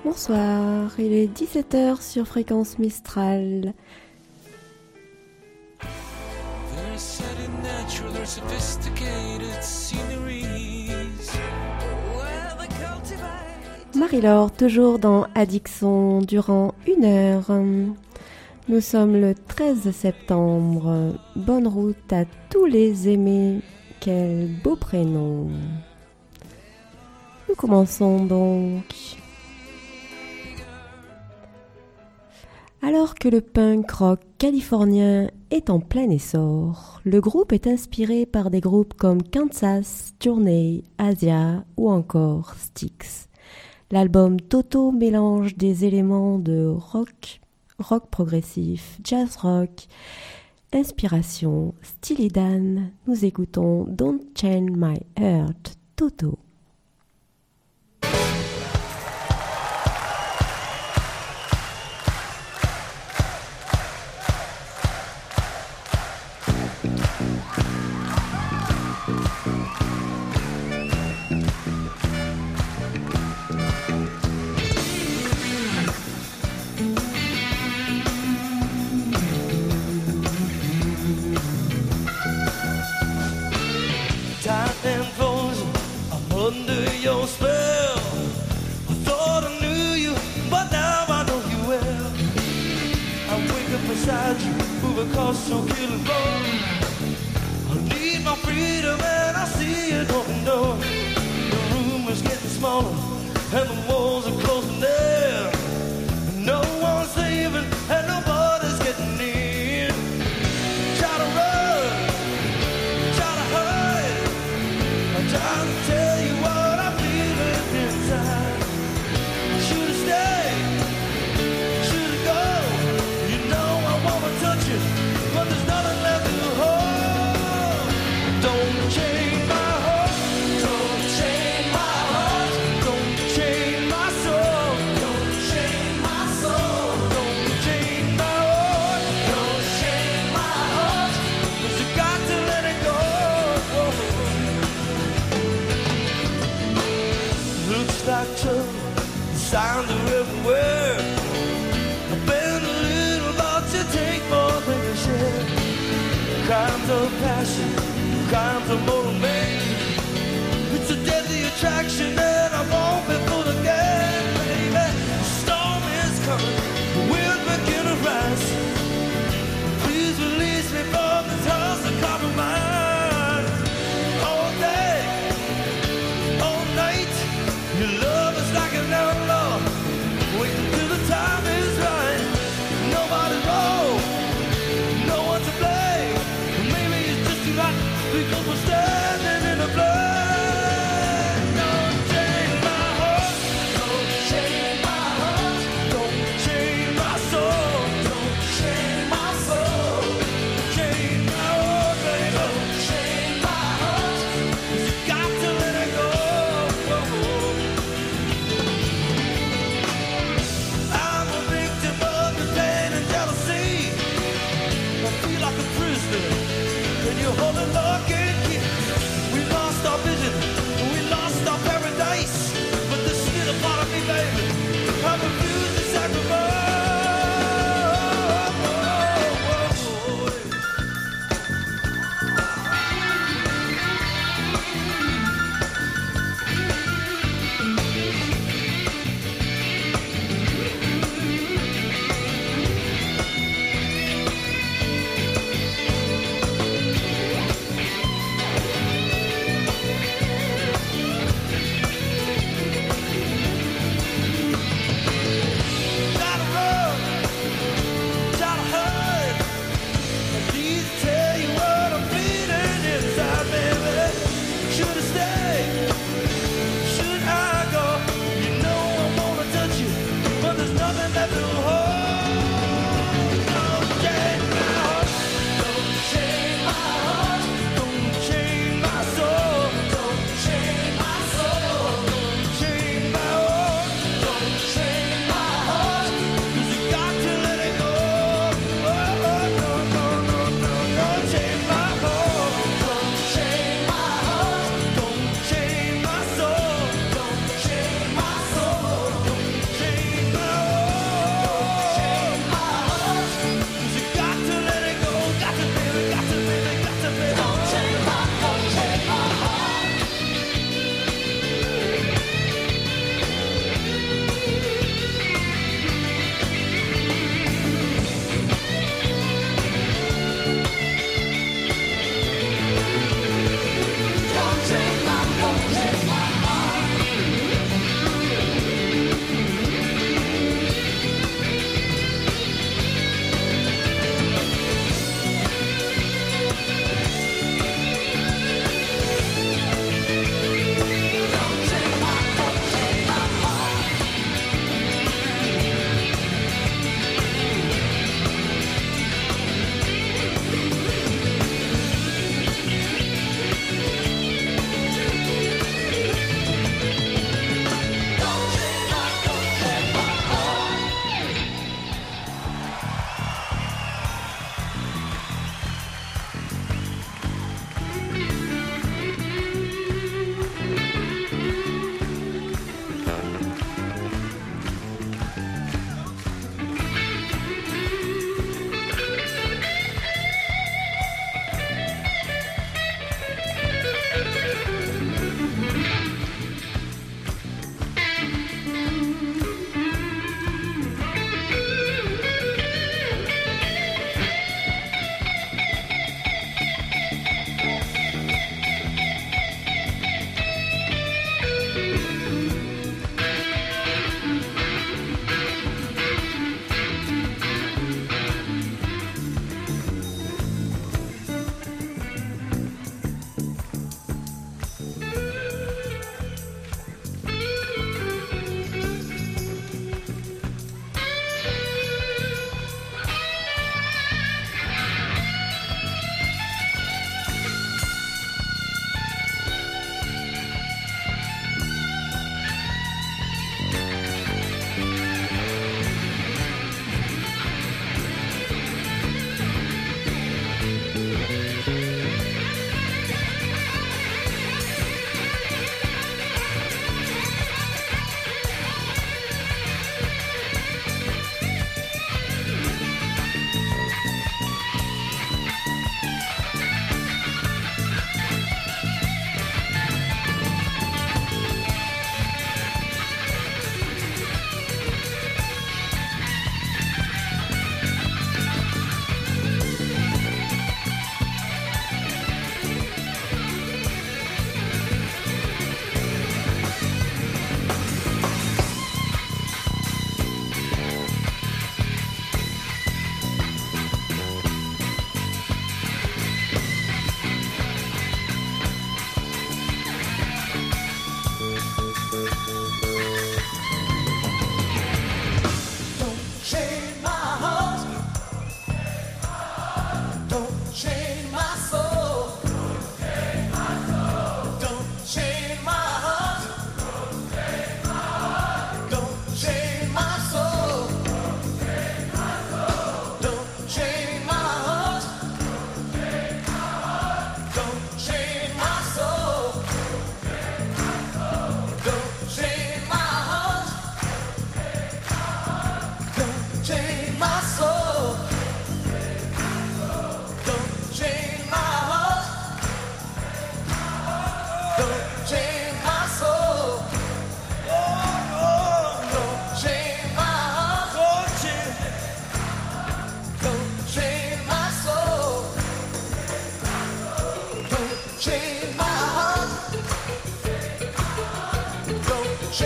Bonsoir, il est 17h sur Fréquence Mistral. Marie-Laure, toujours dans Addixon, durant 1 heure. Nous sommes le 13 septembre. Bonne route à tous les aimés. Quel beau prénom. Nous commençons donc. Alors que le punk rock californien est en plein essor, le groupe est inspiré par des groupes comme Kansas, Journey, Asia ou encore Styx. L'album Toto mélange des éléments de rock progressif, jazz rock, inspiration, Steely Dan. Nous écoutons Don't Chain My Heart, Toto. Across your killing floor, I need my freedom and I see it open door. The room is getting smaller and the walls are closing in. No one's leaving and nobody's getting in. Try to run, try to hide. I'm trying to tell you what I'm feeling inside. Should have stayed, should have gone. You know I wanna touch you, but there's nothing left to hold. Don't chain my heart, don't chain my heart, don't chain my soul, don't chain my soul, don't chain my heart, don't chain my heart, 'cause you got to let it go. Looks like trouble, the signs are everywhere. I've been a little, but you take more than you share. Crimes of passion, crimes of moral man. It's a deadly attraction and I won't be fooled again, baby. The storm is coming, the wind begin to rise. Please release me from this house of compromise. All day, all night, your love is like an outlaw, waiting till the time is right. Nobody's wrong, no one to blame. Maybe it's just too hot because we're standing in the blood. Don't chain my heart, don't chain my heart, don't chain my soul, don't chain my soul, chain my heart, baby, don't chain my heart, 'cause you got to let it go.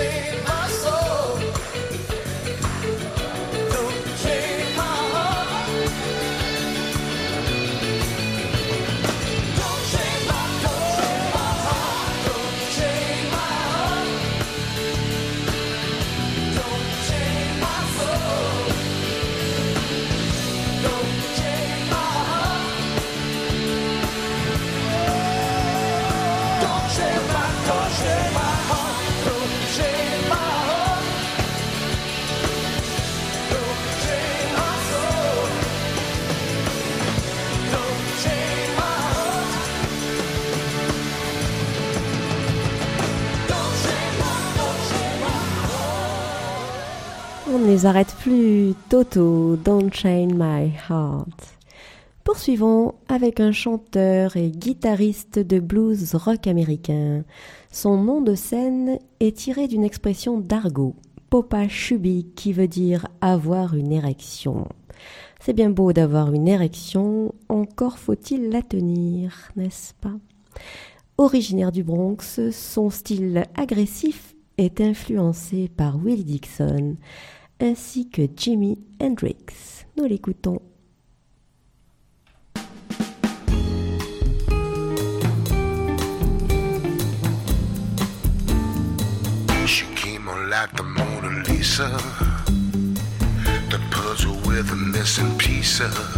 On ne les arrête plus. Toto, Don't Chain My Heart. Poursuivons avec un chanteur et guitariste de blues rock américain. Son nom de scène est tiré d'une expression d'argot, Popa Shubi, qui veut dire avoir une érection. C'est bien beau d'avoir une érection, encore faut-il la tenir, n'est-ce pas? Originaire du Bronx, son style agressif est influencé par Willie Dixon ainsi que Jimi Hendrix. Nous l'écoutons. She came on like the Mona Lisa, the puzzle with a missing piece.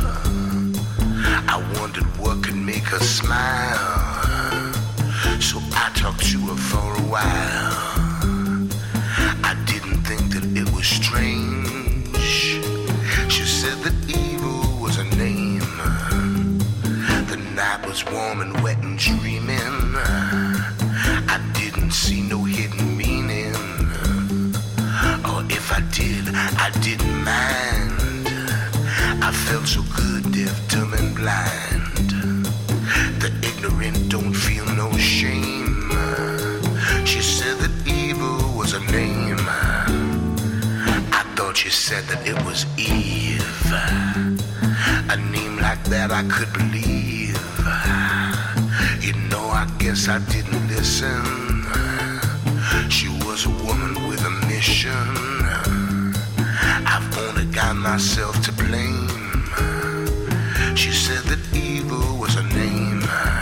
I wondered what could make her smile, so I talked to her for a while. I didn't think that it was strange. She said that evil was her name. The night was warm and wet and dreaming. I didn't see no hidden meaning, or if I did, I didn't mind. I felt so good, deaf, dumb and blind. The ignorant don't feel no shame. She said that evil was her name. I thought she said that it was Eve. A name like that I could believe. You know, I guess I didn't listen. She was a woman with a mission. I've only got myself to blame. She said that evil was her name.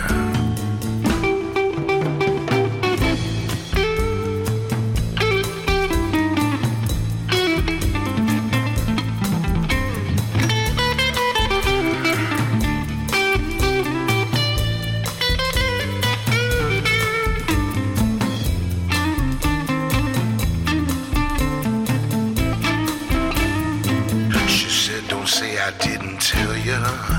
I didn't tell you,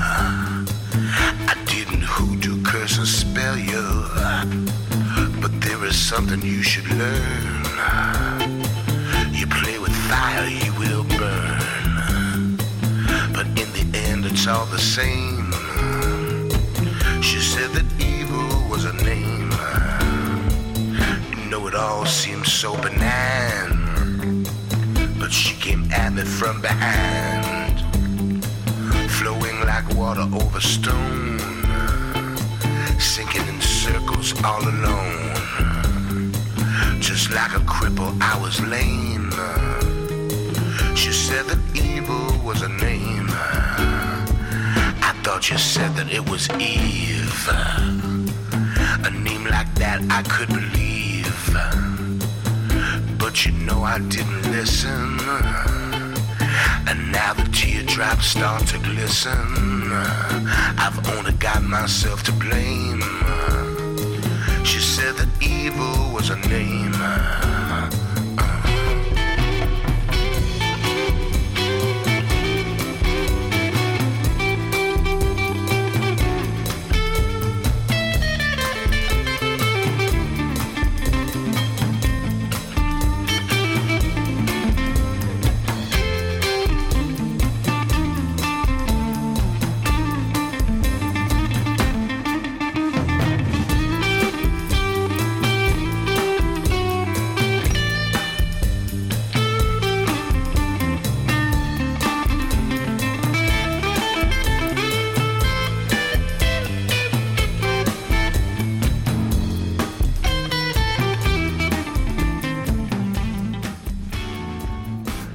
I didn't hoodoo, curse or spell you, but there is something you should learn. You play with fire, you will burn, but in the end it's all the same. She said that evil was her name. You know, it all seemed so benign, but she came at me from behind, flowing like water over stone, sinking in circles all alone. Just like a cripple, I was lame. She said that evil was her name. I thought you said that it was Eve. A name like that I could believe, but you know I didn't listen. And now the teardrops start to glisten. I've only got myself to blame. She said that evil was her name.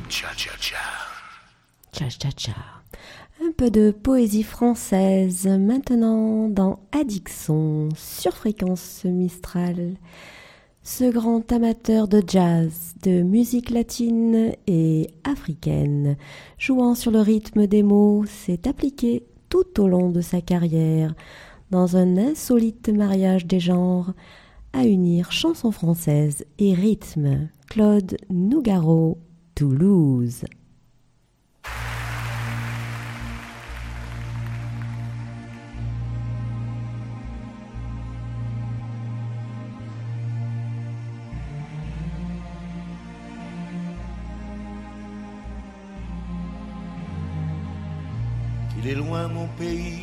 cha-cha-cha. Cha-cha-cha. Un peu de poésie française maintenant dans Addixon sur Fréquence Mistral. Ce grand amateur de jazz, de musique latine et africaine, jouant sur le rythme des mots, s'est appliqué tout au long de sa carrière dans un insolite mariage des genres à unir chanson française et rythme. Claude Nougaro, Toulouse. Il est loin mon pays,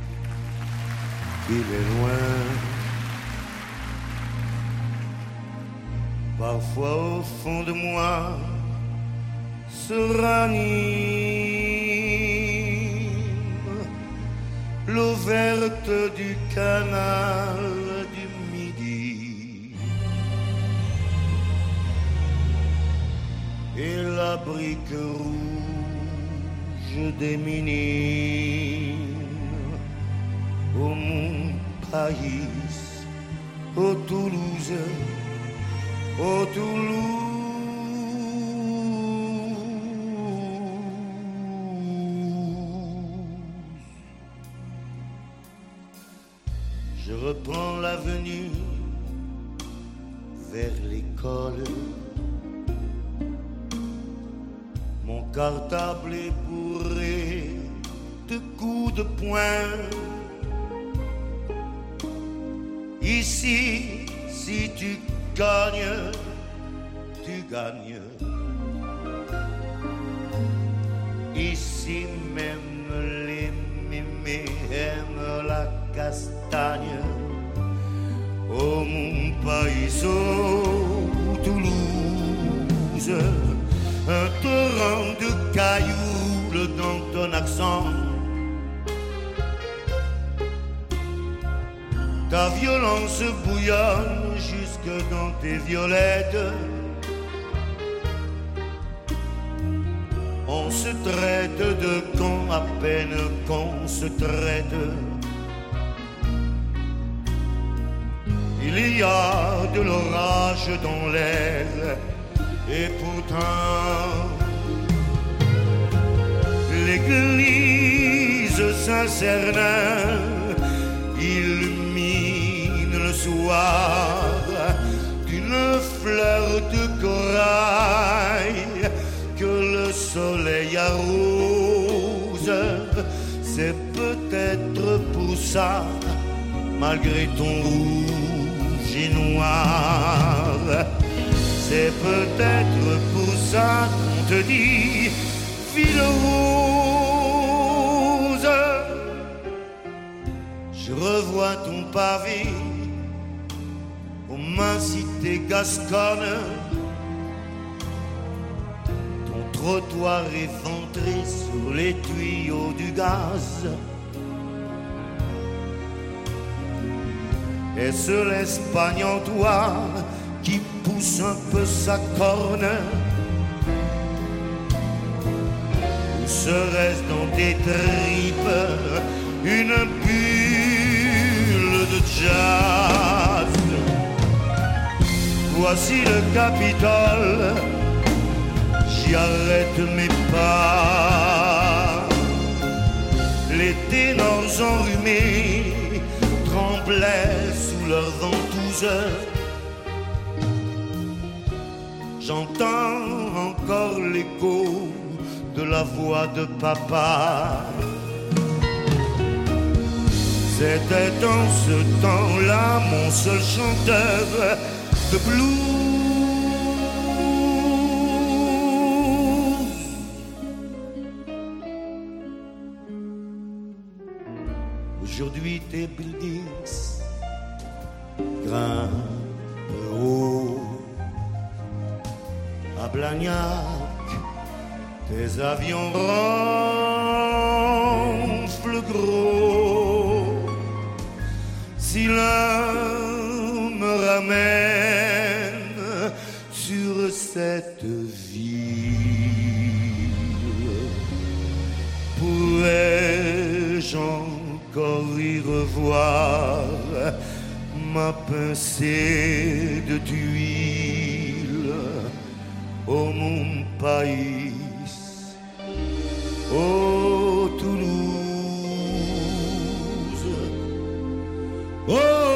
il est loin. Parfois au fond de moi se ranime l'eau verte du canal du Midi et la brique rouge des minimes au mon pays, au Toulouse. Oh Toulouse, je reprends l'avenue vers l'école. Mon cartable est bourré de coups de poing. Ici, si tu gagnes, tu gagnes. Ici même les mémés aiment la castagne. Oh mon païso, Toulouse, un torrent de cailloux roule dans ton accent. Ta violence bouillonne jusque dans tes violettes. On se traite de con à peine qu'on se traite. Il y a de l'orage dans l'air et pourtant l'église Saint-Cernin illumine le soir d'une fleur de corail que le soleil arrose. C'est peut-être pour ça, malgré ton rouge et noir, c'est peut-être pour ça qu'on te dit ville rose. Je revois ton pavé aux mincités gasconnes, ton trottoir éventré sur les tuyaux du gaz. Est-ce l'Espagne en toi qui pousse un peu sa corne? Ou serait-ce dans tes tripes une bulle de jazz? Voici le Capitole, j'y arrête mes pas. Les ténors enrhumés tremblaient sous leurs ventouses. J'entends encore l'écho de la voix de papa. C'était en ce temps-là mon seul chanteur de blues. Aujourd'hui tes buildings grimpent haut à Blagnac, tes avions ronflent gros. Si l'un me ramène sur cette vie vais-je encore y revoir ma pincée de tuile? Oh mon pays, oh Toulouse, oh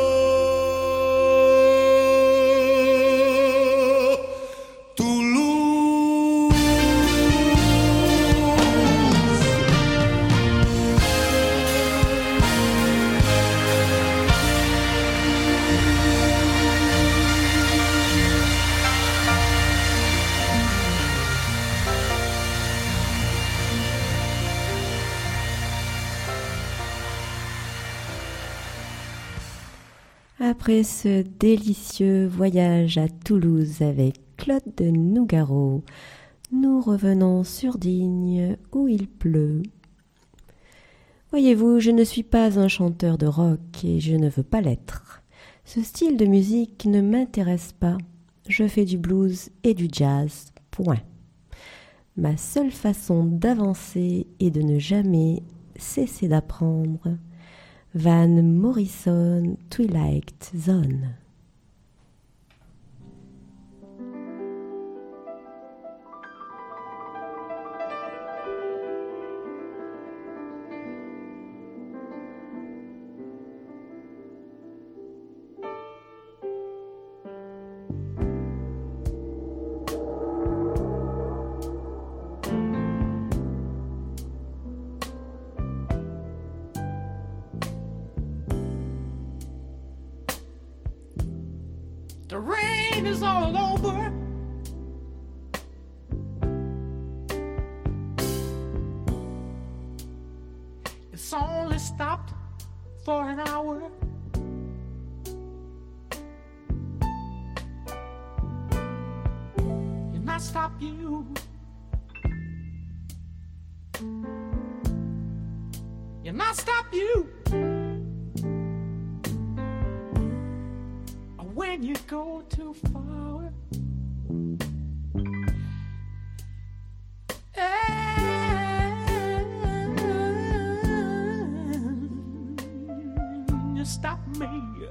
Après ce délicieux voyage à Toulouse avec Claude de Nougaro, nous revenons sur Digne où il pleut. Voyez-vous, je ne suis pas un chanteur de rock et je ne veux pas l'être. Ce style de musique ne m'intéresse pas. Je fais du blues et du jazz, point. Ma seule façon d'avancer est de ne jamais cesser d'apprendre. Van Morrison, Twilight Zone. The rain is all over. It's only stopped for an hour. And I stop you. And I stop you. When you go too far, and you stop me.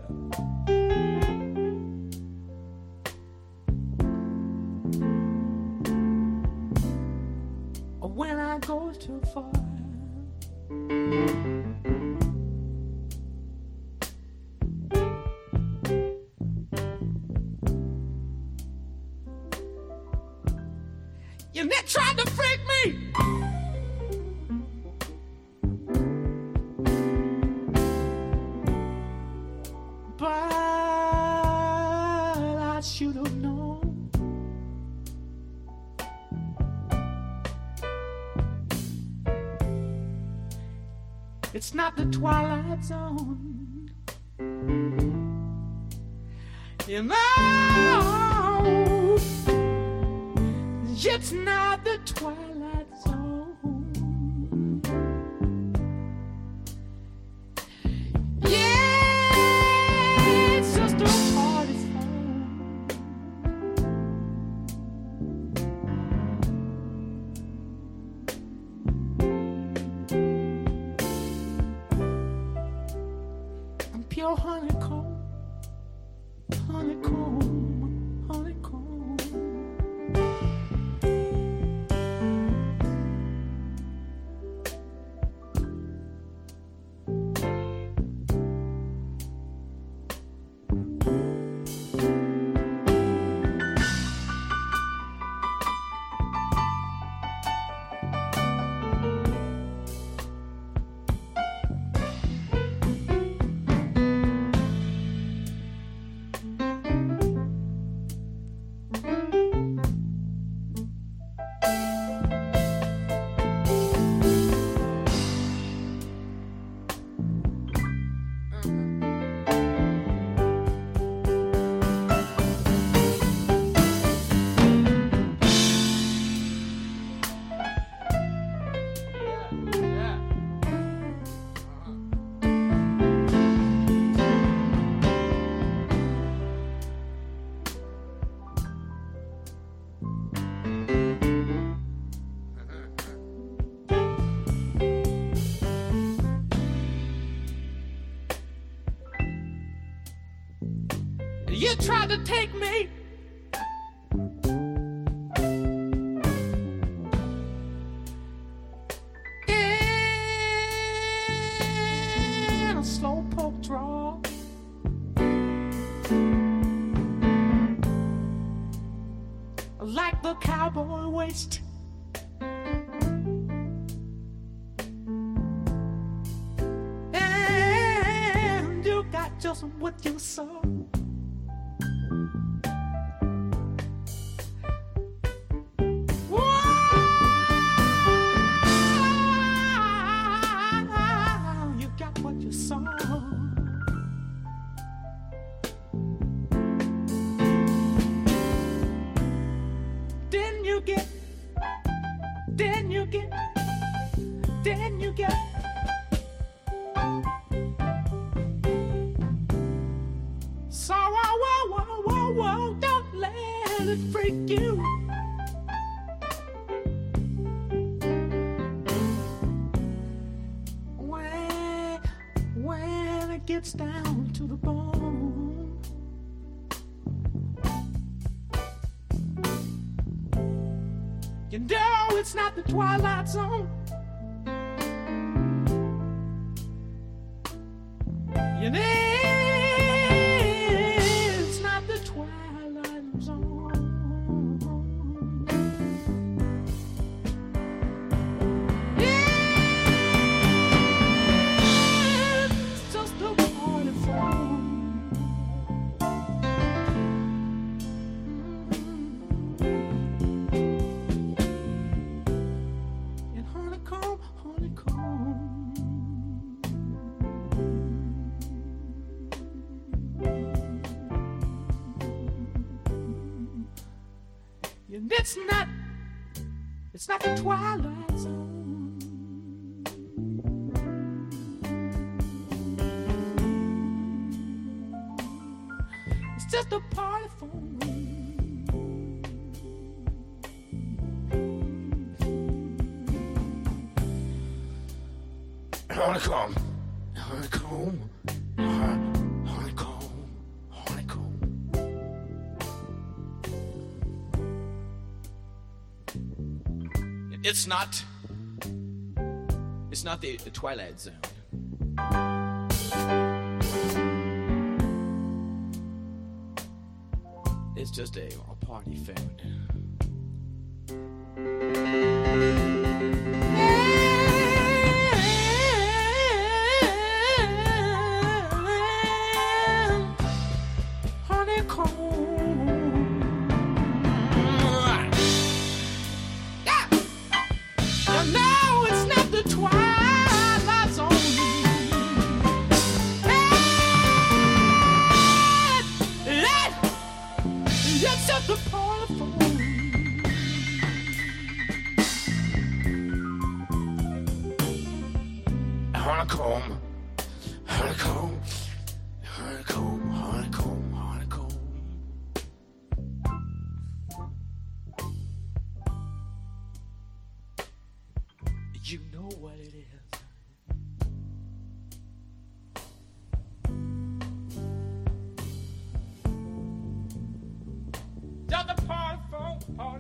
When I go too far. And they tried to freak me. But I should have known. It's not the Twilight Zone. You know, it's not the Twilight Zone. Yeah, it's just a party song. I'm pure honeycomb, honeycomb, honeycomb. You tried to take me. In a slow poke draw. Like the cowboy waist. And you got just what you saw. Wow, you got what you saw. Then you get sorrow, whoa, don't let it freak you. When it gets down to the bone. You know it's not the Twilight Zone. You know it's not the Twilight Zone. It's just a party phone. And honeycomb. And it's not the Twilight Zone. It's just a party phone. Honeycomb. It's not the Twilight Zone. It's just a party phone. You know what it is. Just a party phone.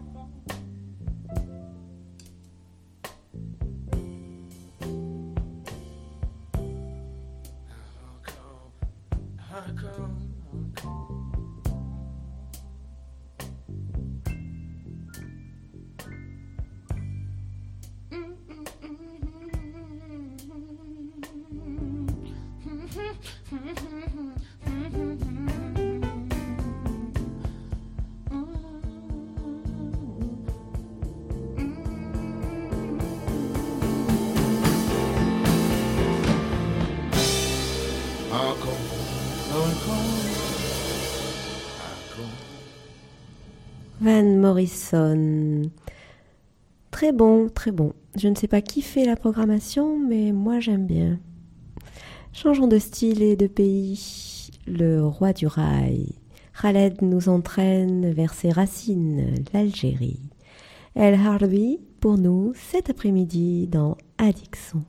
Van Morrison. Très bon, très bon. Je ne sais pas qui fait la programmation, mais moi j'aime bien. Changeons de style et de pays. Le roi du rail. Khaled nous entraîne vers ses racines, l'Algérie. El Harbi pour nous cet après-midi dans Addiction.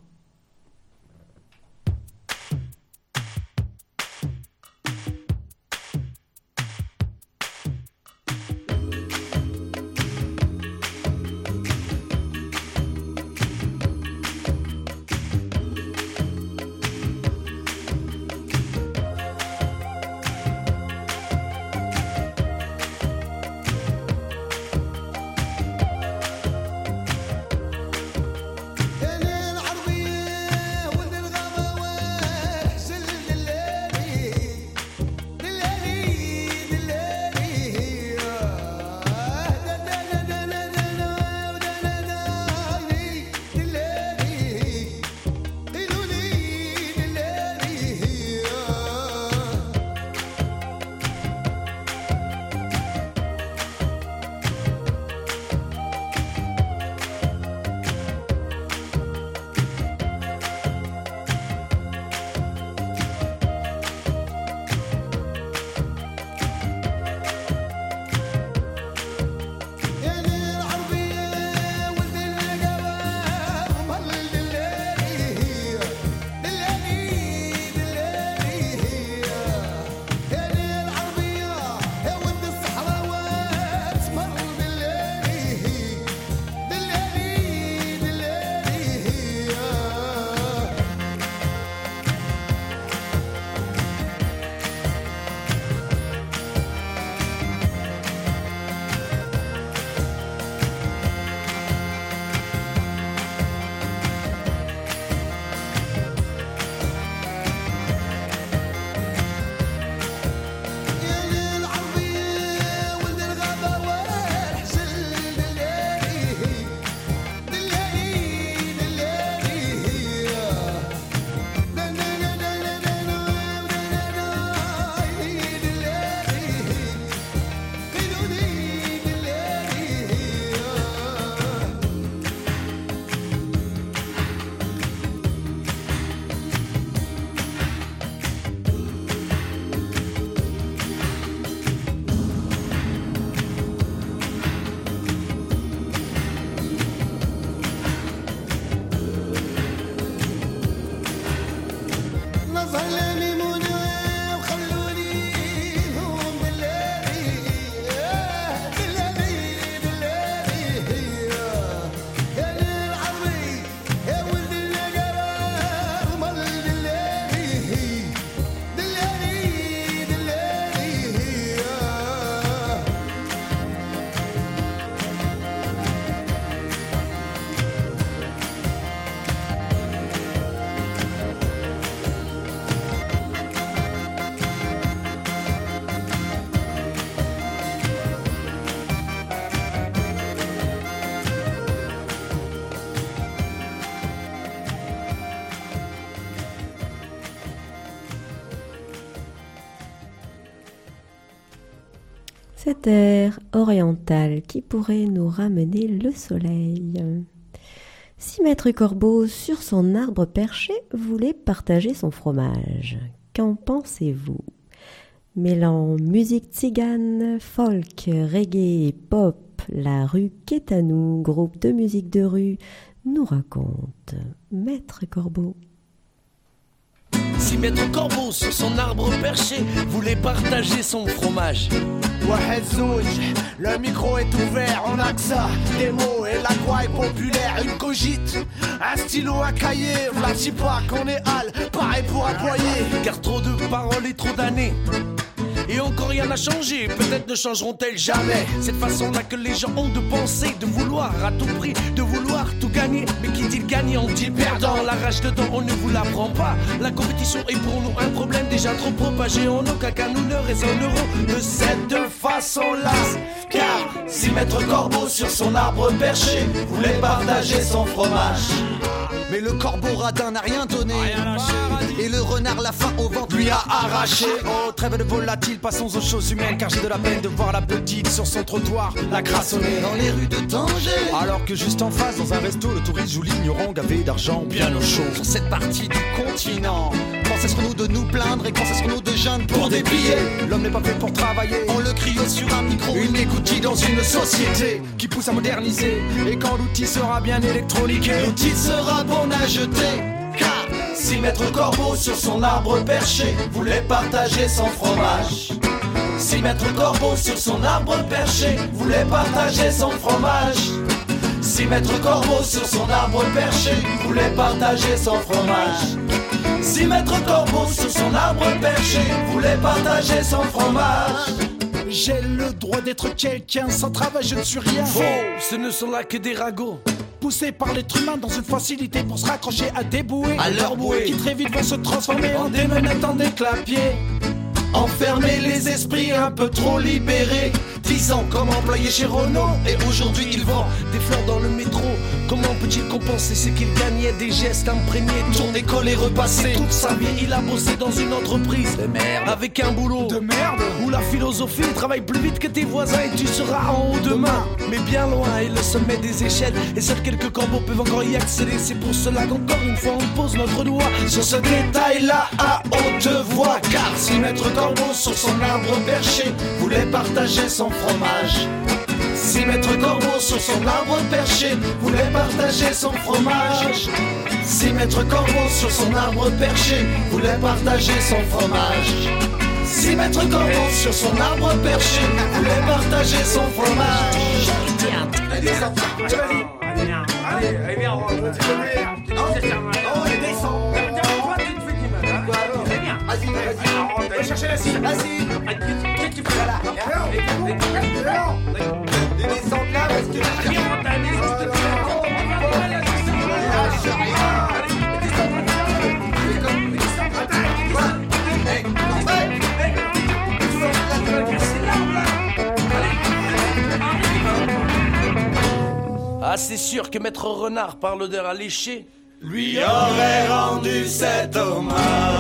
Cet air oriental qui pourrait nous ramener le soleil. Si Maître Corbeau, sur son arbre perché, voulait partager son fromage, qu'en pensez-vous? Mêlant musique tzigane, folk, reggae et pop, la rue Quétanou, groupe de musique de rue, nous raconte Maître Corbeau. Si Maître Corbeau, sur son arbre perché, voulait partager son fromage. Wahed Zouj, le micro est ouvert, on a que ça, des mots et la croix est populaire, une cogite, un stylo, un cahier, v'là pas qu'on est hal, pareil pour aboyer. Car trop de paroles et trop d'années, et encore rien n'a changé, peut-être ne changeront-elles jamais. Cette façon-là que les gens ont de penser, de vouloir à tout prix, de vouloir tout gagner. Mais qui dit le gagnant dit le perdant. La rage dedans, on ne vous l'apprend pas. La compétition est pour nous un problème déjà trop propagé. En aucun cas nous ne raisonnerons de cette façon-là. Car si Maître Corbeau sur son arbre perché voulait partager son fromage, mais le corbeau radin n'a rien donné, et le renard la faim au ventre lui a arraché. Oh, trêve de volatile, passons aux choses humaines, car j'ai de la peine de voir la petite sur son trottoir, la crassonner dans les rues de Tanger. Alors que juste en face, dans un resto, le touriste joue l'ignorant gavé d'argent bien au chaud. Sur cette partie du continent, quand cesserons-nous de nous plaindre et quand cesserons-nous de jeûner pour des billets? L'homme n'est pas fait pour travailler, on le crie sur un micro, une écoutille dans une société qui pousse à moderniser. Et quand l'outil sera bien électroniqué, l'outil sera bon à jeter. Car si Maître Corbeau sur son arbre perché voulait partager son fromage, si Maître Corbeau sur son arbre perché voulait partager son fromage, si Maître Corbeau sur son arbre perché voulait partager son fromage, si Maître Corbeau sur son arbre perché voulait partager son fromage. J'ai le droit d'être quelqu'un, sans travail je ne suis rien. Faux, ce ne sont là que des ragots, poussés par l'être humain dans une facilité pour se raccrocher à des bouées, à leur bouée, qui très vite vont se transformer en des menottes, en des clapiers. Enfermer les esprits un peu trop libérés, 10 ans comme employé chez Renault, et aujourd'hui il vend des fleurs dans le métro. Comment peut-il compenser ce qu'il gagnait? Des gestes imprégnés, tourné, collé, repassé. Toute sa vie il a bossé dans une entreprise de merde, avec un boulot de merde, où la philosophie travaille plus vite que tes voisins et tu seras en haut demain. Mais bien loin est le sommet des échelles, et seuls quelques corbeaux peuvent encore y accéder. C'est pour cela qu'encore une fois on pose notre doigt sur ce détail-là à haute voix. Car si Maître Corbeau sur son arbre perché voulait partager son fromage, si Maître Corbeau sur son arbre perché voulait partager son fromage, si Maître Corbeau sur son arbre perché voulait partager son fromage, si Maître Corbeau sur son arbre perché voulait partager son fromage. Allez, viens, on va vas-y, chercher la cible, vas-y. Qu'est-ce que tu fais là? Descends là, parce que ah, c'est sûr que Maître Renard par l'odeur alléchée lui aurait rendu cet hommage.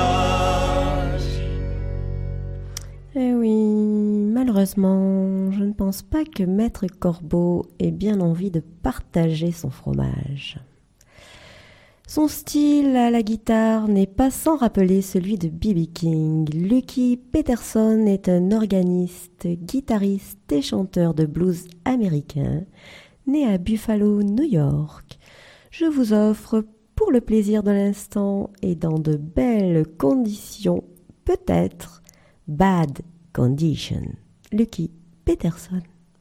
Eh oui, malheureusement, je ne pense pas que Maître Corbeau ait bien envie de partager son fromage. Son style à la guitare n'est pas sans rappeler celui de B.B. King. Lucky Peterson est un organiste, guitariste et chanteur de blues américain, né à Buffalo, New York. Je vous offre, pour le plaisir de l'instant et dans de belles conditions, peut-être, Bad Condition, Lucky Peterson.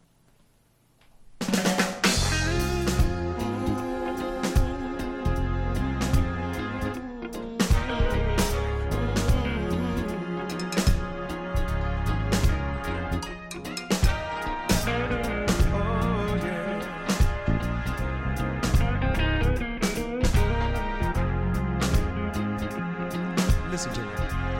Listen to me.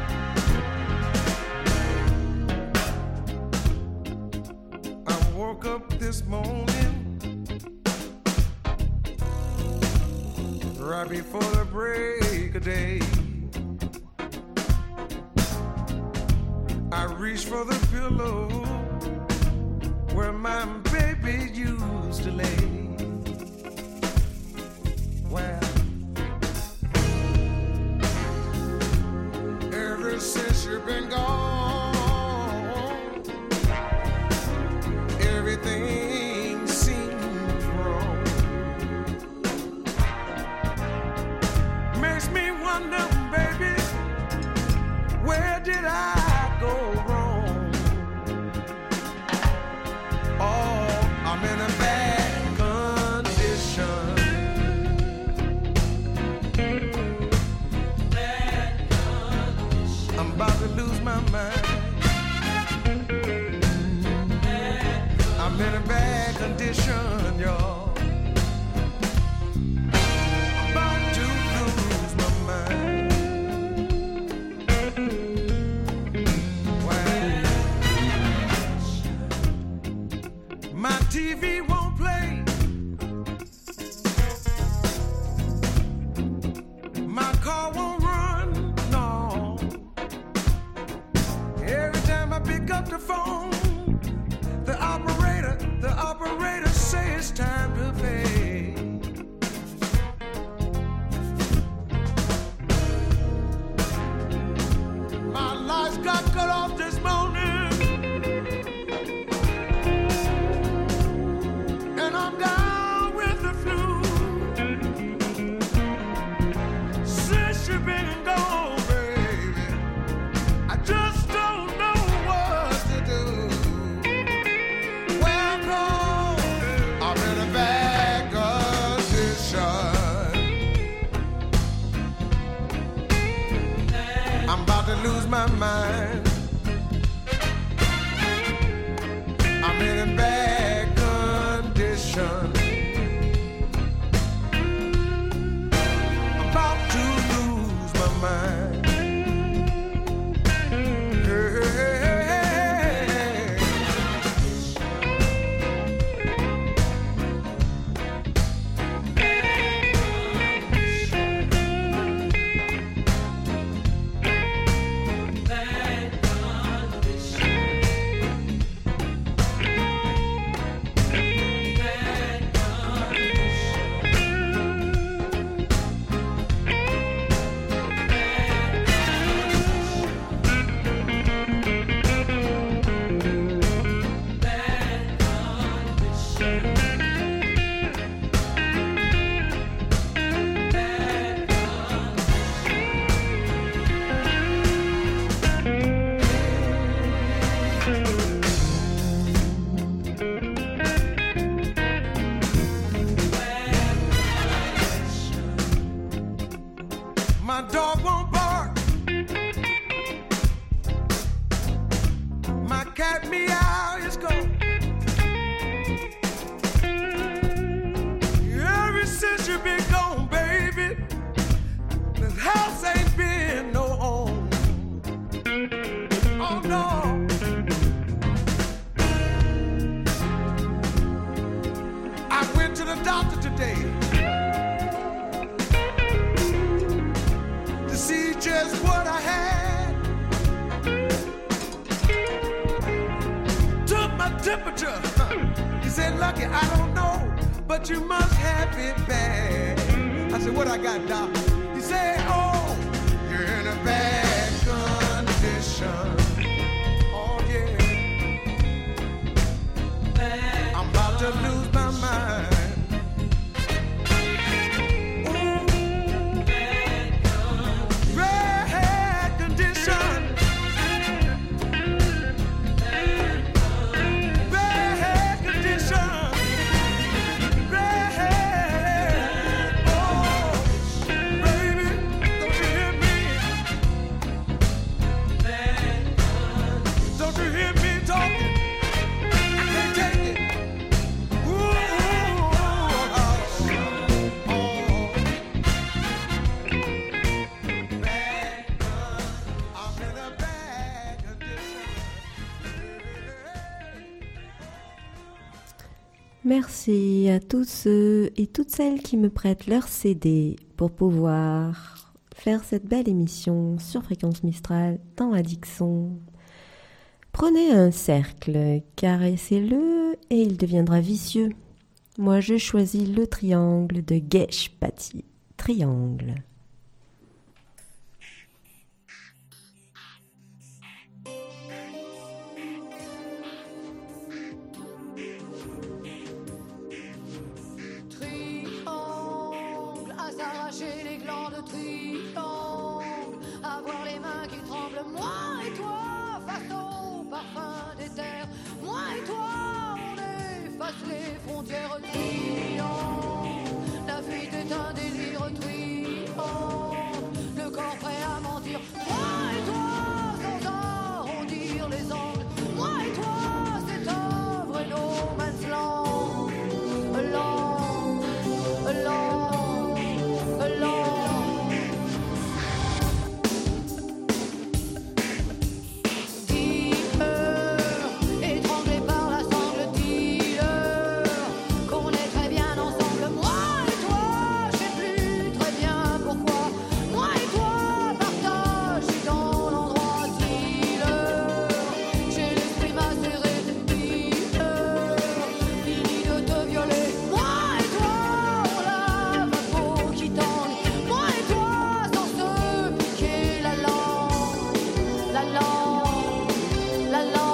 Woke up this morning right before the break of day. I reached for the pillow where my baby used to lay. Well, ever since you've been gone, everything seems wrong. Makes me wonder, baby, where did I go wrong? Oh, I'm in a bad condition. I'm about to lose my mind. I'm in a bad condition, y'all. I'm about to lose my mind. Well, my TV won't play. My car won't run, no. Every time I pick up the phone, the operator says it's time to pay. My lights got cut off this morning, and I'm down with the flu. Since you've been gone, baby, I just don't know what to do. Well, I'm in a bad condition. I'm about to lose my mind. I'm in a bad condition. I'm about to lose my mind. Hey. My dog won't bark. My cat meow is gone. Ever since you been gone, baby, the house ain't been no home. Oh no. I went to the doctor today to see just what I had. Took my temperature. He said, Lucky, I don't know, but you must have it bad. I said, what I got, doc? He said, oh, you're in a bad condition. Oh, yeah. I'm about to lose my mind. Merci à tous ceux et toutes celles qui me prêtent leur CD pour pouvoir faire cette belle émission sur Fréquence Mistral dans Addiction. Prenez un cercle, caressez-le et il deviendra vicieux. Moi, je choisis le triangle de Geshpati. Triangle. Triangle, à s'arracher les glands de triangle, avoir les mains qui tremblent, moi et toi, face au parfum des terres, moi et toi, on efface les frontières. Triangle, la fuite est un délire. Triangle, le corps prêt à mentir, moi et toi, sans arrondir les angles, moi et toi, cette œuvre est no man's land. Étranglé par la sangle, dealer, qu'on est très bien ensemble, moi et toi, je sais plus très bien pourquoi, moi et toi, partagés dans l'endroit, dealer, j'ai l'esprit macéré, dealer, fini de te violer, moi et toi, on lave ma peau qui tangue, moi et toi, sans se piquer la langue, la langue, la langue.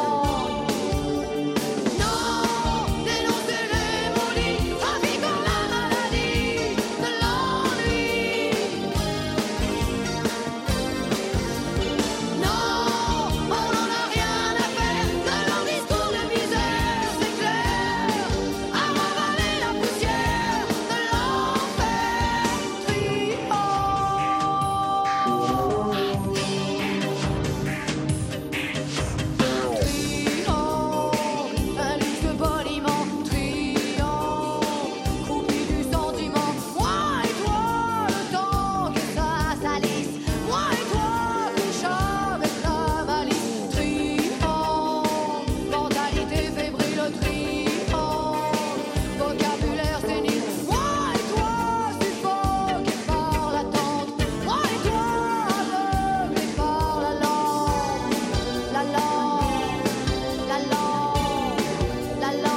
Non, dénoncer les molis, trafiquant la maladie de l'ennui. Non, on n'en a rien à faire de leur discours de misère, c'est clair, à ravaler la poussière de l'enfer. Triangle, un luxe poliment, triangle, coupé du sentiment, moi et toi, le temps que ça salisse, moi et toi, couche avec la malice, triangle, mentalité fébrile, triangle, vocabulaire sénile, moi et toi, suffoqué par l'attente, moi et toi, aveuglé par la langue, la langue, la langue, la langue.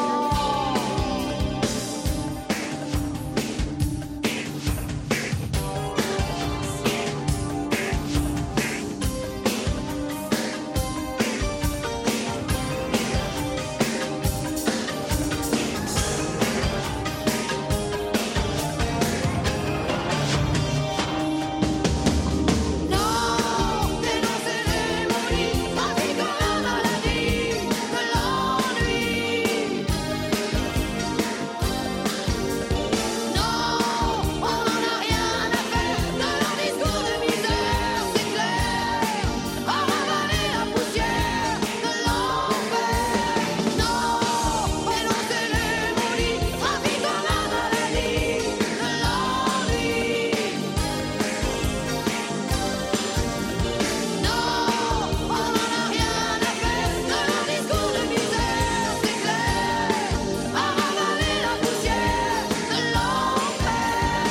Non, dénoncer les molis, trafiquant la maladie de l'ennui. Non, on n'en a rien à faire de leur discours de misère, c'est clair, à ravaler la poussière de l'enfer. Non, dénoncer les molis, trafiquant la maladie de l'ennui. Non, on n'en a rien à faire de leur discours de misère, c'est clair, à ravaler la poussière de l'enfer.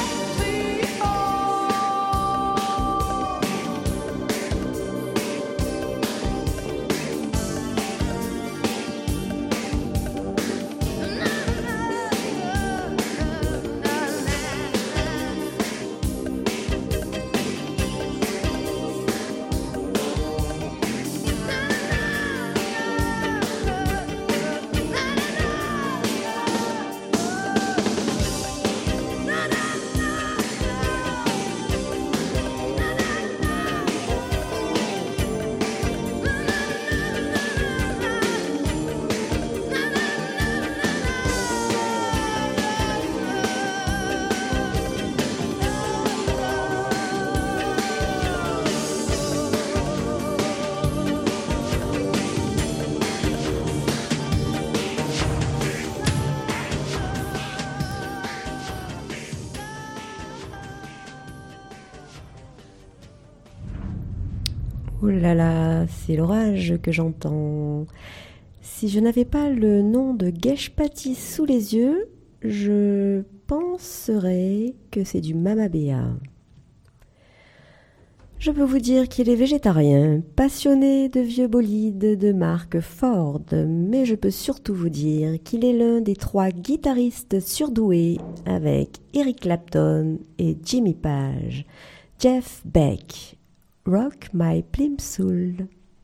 Oh là là, c'est l'orage que j'entends. Si je n'avais pas le nom de Geshpati sous les yeux, je penserais que c'est du Mamabéa. Je peux vous dire qu'il est végétarien, passionné de vieux bolides de marque Ford, mais je peux surtout vous dire qu'il est l'un des 3 guitaristes surdoués avec Eric Clapton et Jimmy Page. Jeff Beck, Rock My Plimsoul.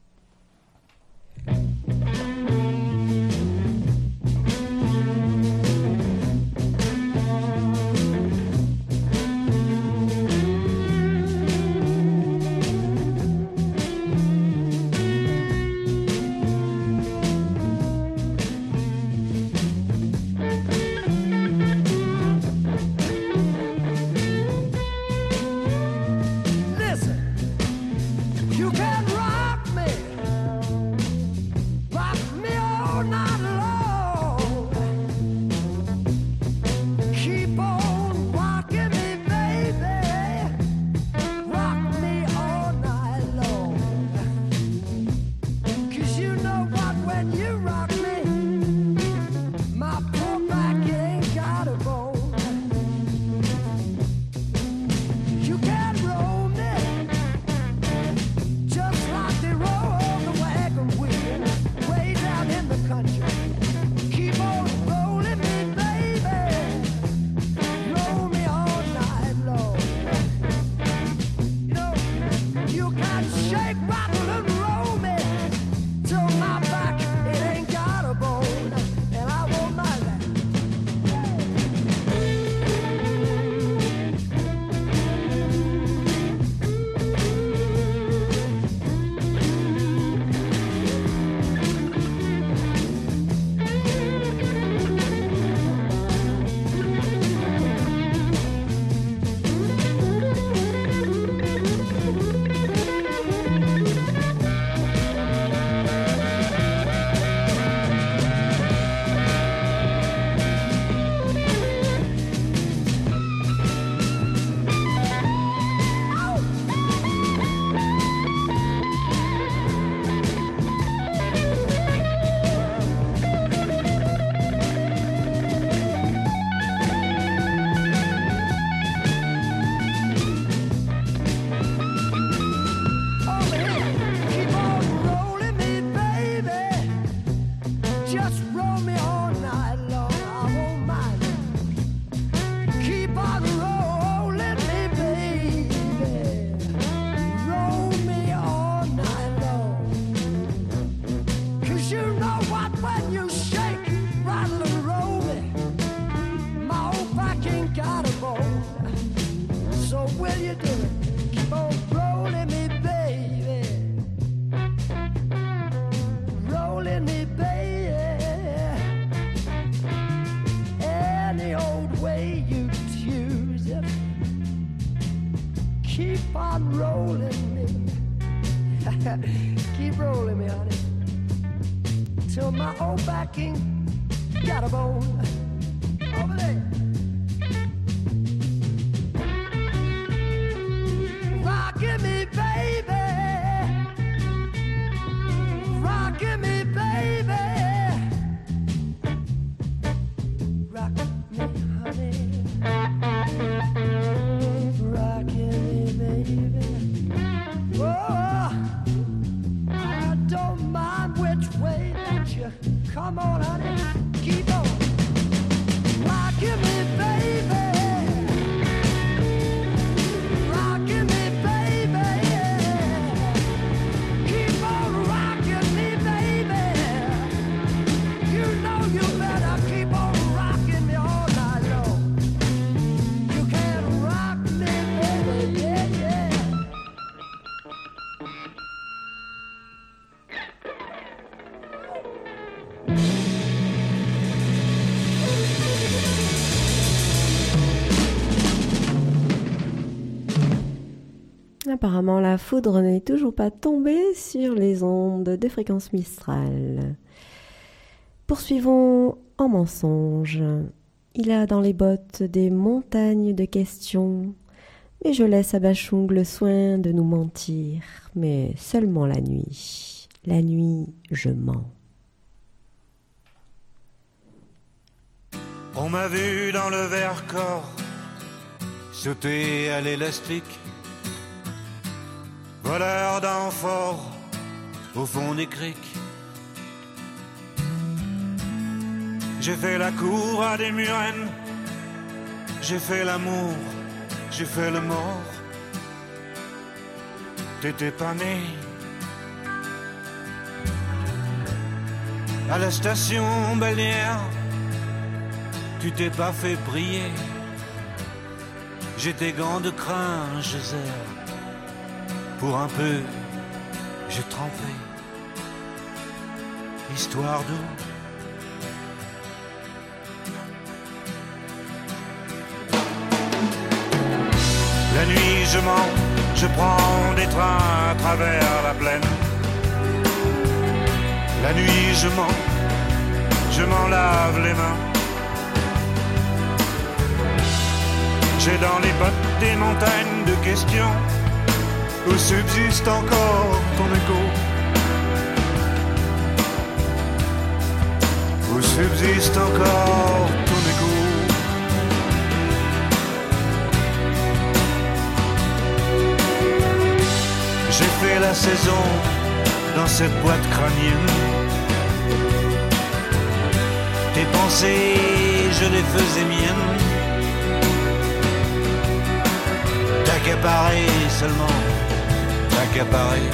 Keep rolling me, honey, till my old backing got a bone. Over there. Rockin' me, baby. Rockin' me, baby. Rock me, honey. Rockin' me, baby. Oh, I don't mind which way that you come on, honey. Keep on rockin' me, baby. Rockin' me, baby. Keep on rockin' me, baby. You know you better keep on rockin' me all night long. You can rock me, baby, yeah, yeah. Apparemment, la foudre n'est toujours pas tombée sur les ondes de fréquence Mistral. Poursuivons en mensonge. Il a dans les bottes des montagnes de questions, mais je laisse à Bachung le soin de nous mentir, mais seulement la nuit. La nuit, je mens. On m'a vu dans le Vercors sauter à l'élastique. voleur d'amphores au fond des criques. J'ai fait la cour à des murennes, j'ai fait l'amour, j'ai fait le mort. T'étais pas né. À la station balnéaire, tu t'es pas fait briller. J'ai tes gants de crin, je serre. Pour un peu, j'ai trempé. Histoire d'eau. La nuit je mens, je prends des trains à travers la plaine. La nuit je mens, je m'en lave les mains. J'ai dans les bottes des montagnes de questions où subsiste encore ton écho. Où subsiste encore ton écho. J'ai fait la saison dans cette boîte crânienne. Tes pensées, je les faisais miennes. T'accaparer seulement, t'accaparer.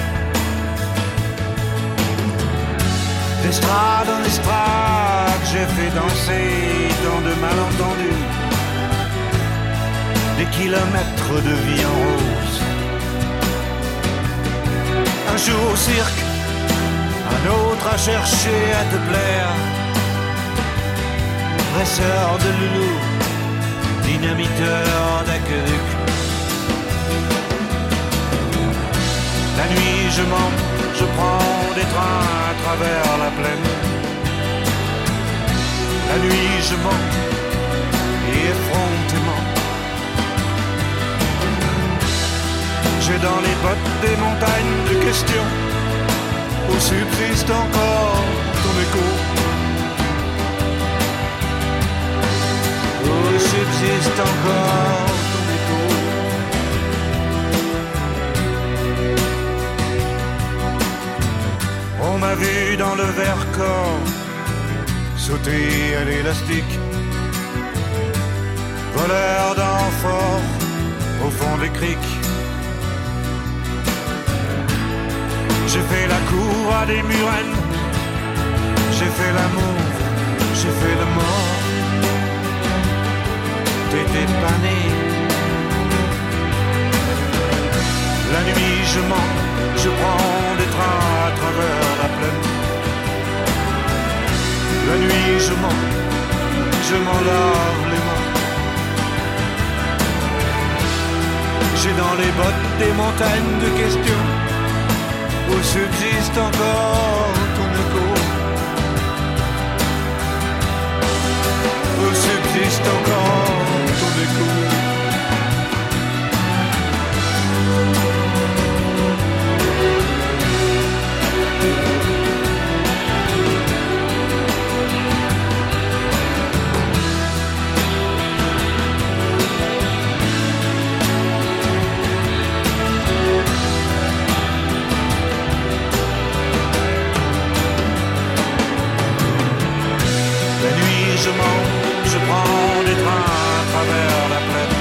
D'estrade en estrade, j'ai fait danser dans de malentendus. Des kilomètres de vie en rose. Un jour au cirque, un autre à chercher à te plaire. Dresseur de loulou, dynamiteur d'aqueduc. La nuit je mens, je prends des trains à travers la plaine. La nuit je mens, et effrontément. J'ai dans les bottes des montagnes de questions où subsiste encore ton écho. Où subsiste encore ton écho. On m'a vu dans le Vercors sauter à l'élastique. Voleur d'amphores au fond des criques. J'ai fait la cour à des murennes. J'ai fait l'amour, j'ai fait le mort. T'étais pas né. La nuit je mens, je prends des trains à travers la plaine. La nuit je mens, je m'en lave les mains. J'ai dans les bottes des montagnes de questions où subsiste encore ton écho. Où subsiste encore ton écho. Je mens, je prends des trains à travers la plaine.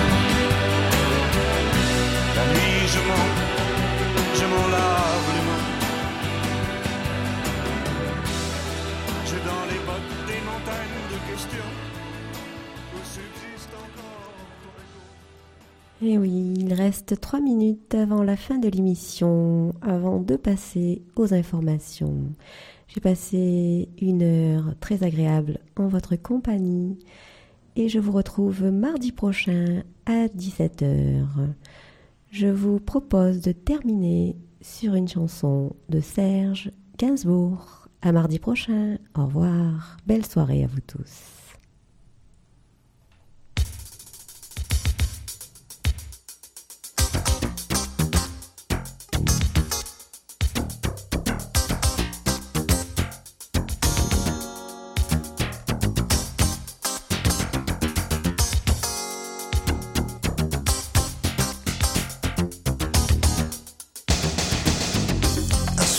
La nuit je mens, je m'en lave les mains. J'ai dans les bottes des montagnes de questions où subsiste encore ton écho. Et oui, il reste 3 minutes avant la fin de l'émission, avant de passer aux informations. J'ai passé une heure très agréable en votre compagnie et je vous retrouve mardi prochain à 17h. Je vous propose de terminer sur une chanson de Serge Gainsbourg. À mardi prochain, au revoir, belle soirée à vous tous.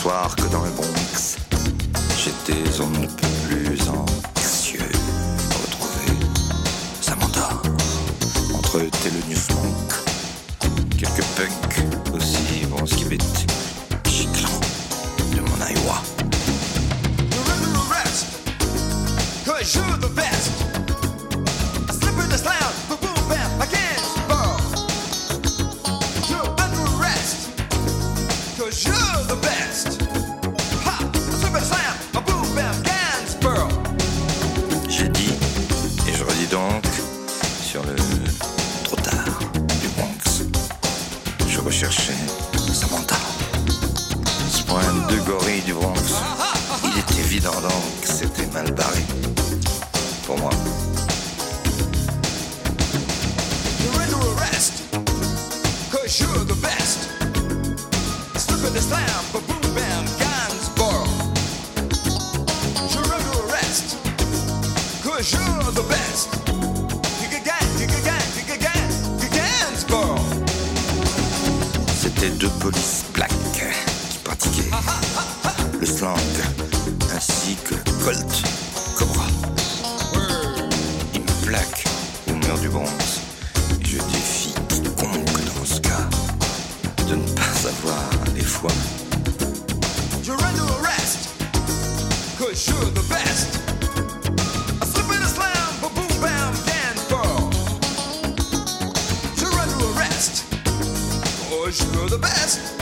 soir que dans le Bronx, j'étais on ne peut plus anxieux de retrouver Samantha entre Thelonious Monk, quelques punks aussi vont skibit, chiclant de mon Iowa. You're under arrest, 'cause you're the best. Slip in the slam, boom bam, against ball. You're under arrest, 'cause you're the best. Ha! Slip in the slam, boom bam, against ball. J'ai dit, et je redis donc, sur le trottoir du Bronx, je recherchais Samantha. Ce point de gorille du Bronx, il est évident donc que c'était mal barré pour moi. You're under arrest, 'cause you're the best. Slip in the slam, boom bam, guns borrow. You're under arrest, 'cause you're the best. Guns borrow. C'était deux polices black qui pratiquaient le slang ainsi que Colt Cobra. Ils me plaquent au mur du Bronx et je défie quiconque dans ce cas de ne pas avoir les fois. You're under arrest, 'cause you're the best. A slip in a slam, boom bam, guns borrow. You're under arrest, 'cause you're the best.